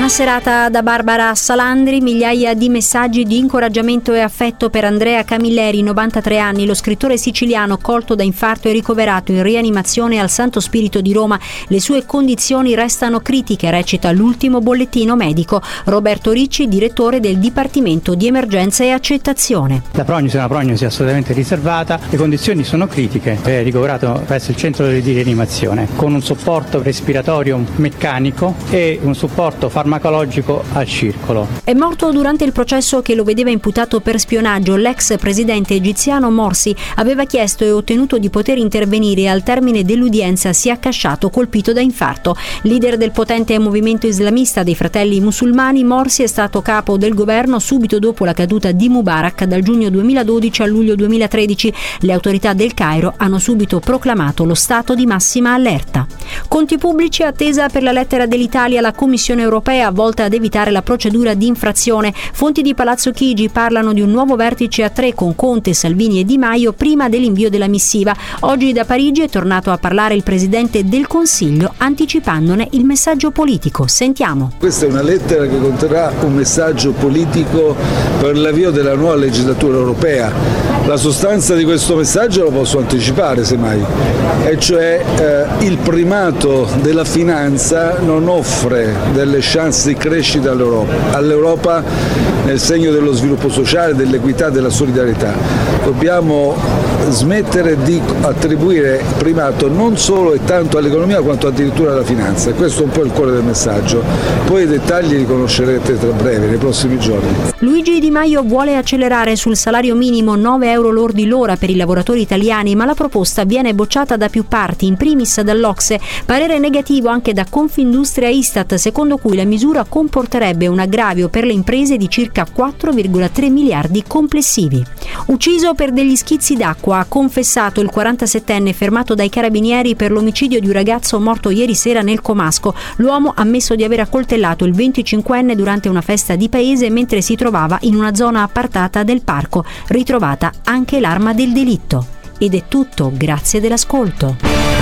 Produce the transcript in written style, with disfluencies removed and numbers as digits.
Buona serata da Barbara Salandri. Migliaia di messaggi di incoraggiamento e affetto per Andrea Camilleri, 93 anni, lo scrittore siciliano colto da infarto e ricoverato in rianimazione al Santo Spirito di Roma. Le sue condizioni restano critiche, recita l'ultimo bollettino medico. Roberto Ricci, direttore del Dipartimento di Emergenza e Accettazione. La prognosi è una prognosi assolutamente riservata, le condizioni sono critiche, è ricoverato presso il centro di rianimazione con un supporto respiratorio meccanico e un supporto farmacologico al circolo. È morto durante il processo che lo vedeva imputato per spionaggio. L'ex presidente egiziano Morsi aveva chiesto e ottenuto di poter intervenire e al termine dell'udienza si è accasciato colpito da infarto. Leader del potente movimento islamista dei Fratelli Musulmani, Morsi è stato capo del governo subito dopo la caduta di Mubarak dal giugno 2012 al luglio 2013. Le autorità del Cairo hanno subito proclamato lo stato di massima allerta. Conti pubblici, attesa per la lettera dell'Italia alla Commissione europea volta ad evitare la procedura di infrazione. Fonti di Palazzo Chigi parlano di un nuovo vertice a 3 con Conte, Salvini e Di Maio prima dell'invio della missiva. Oggi da Parigi è tornato a parlare il Presidente del Consiglio, anticipandone il messaggio politico. Sentiamo. Questa è una lettera che conterrà un messaggio politico per l'avvio della nuova legislatura europea. La sostanza di questo messaggio lo posso anticipare semmai, e cioè il primato della finanza non offre delle chance di crescita all'Europa nel segno dello sviluppo sociale, dell'equità, della solidarietà. Dobbiamo smettere di attribuire primato non solo e tanto all'economia quanto addirittura alla finanza. Questo è un po' il cuore del messaggio. Poi i dettagli li conoscerete tra breve, nei prossimi giorni. Luigi Di Maio vuole accelerare sul salario minimo 9 euro lordi l'ora per i lavoratori italiani, ma la proposta viene bocciata da più parti, in primis dall'Ocse. Parere negativo anche da Confindustria e Istat, secondo cui la misura comporterebbe un aggravio per le imprese di circa 4,3 miliardi complessivi. Ucciso per degli schizzi d'acqua, ha confessato il 47enne fermato dai carabinieri per l'omicidio di un ragazzo morto ieri sera nel Comasco. L'uomo ha ammesso di aver accoltellato il 25enne durante una festa di paese mentre si trovava in una zona appartata del parco, ritrovata anche l'arma del delitto. Ed è tutto, grazie dell'ascolto.